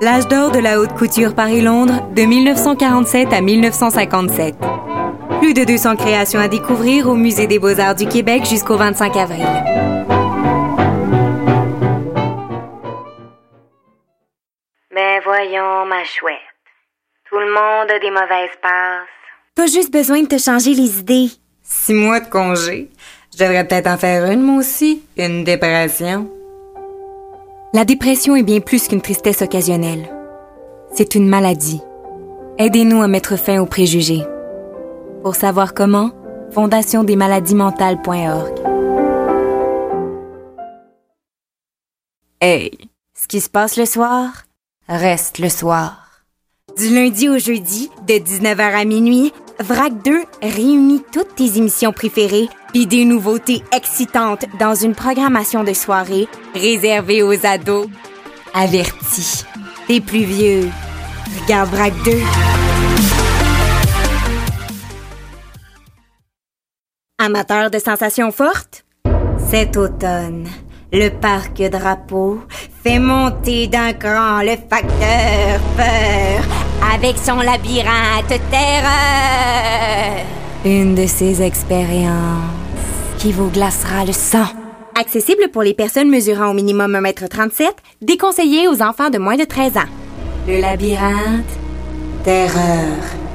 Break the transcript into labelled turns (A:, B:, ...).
A: L'âge d'or de la haute couture Paris-Londres, de 1947 à 1957. Plus de 200 créations à découvrir au Musée des Beaux-Arts du Québec jusqu'au 25 avril.
B: Ben voyons, ma chouette. Tout le monde a des mauvaises passes.
C: T'as juste besoin de te changer les idées.
A: 6 mois de congé. Je devrais peut-être en faire une, moi aussi. Une dépression. La dépression est bien plus qu'une tristesse occasionnelle. C'est une maladie. Aidez-nous à mettre fin aux préjugés. Pour savoir comment, fondationdesmaladiesmentales.org. Hey,
C: Ce qui se passe le soir,
A: reste le soir.
C: du lundi au jeudi, de 19h à minuit, VRAC 2 réunit toutes tes émissions préférées puis des nouveautés excitantes dans une programmation de soirée réservée aux ados.
A: Avertis.
C: T'es plus vieux. Regarde VRAC 2. Amateur de sensations fortes? Cet automne, le parc Drapeau fait monter d'un cran le facteur peur avec son labyrinthe terreur.
A: Une de ces expériences qui vous glacera le sang.
C: Accessible pour les personnes mesurant au minimum 1,37 m, déconseillé aux enfants de moins de 13 ans.
A: Le labyrinthe, terreur.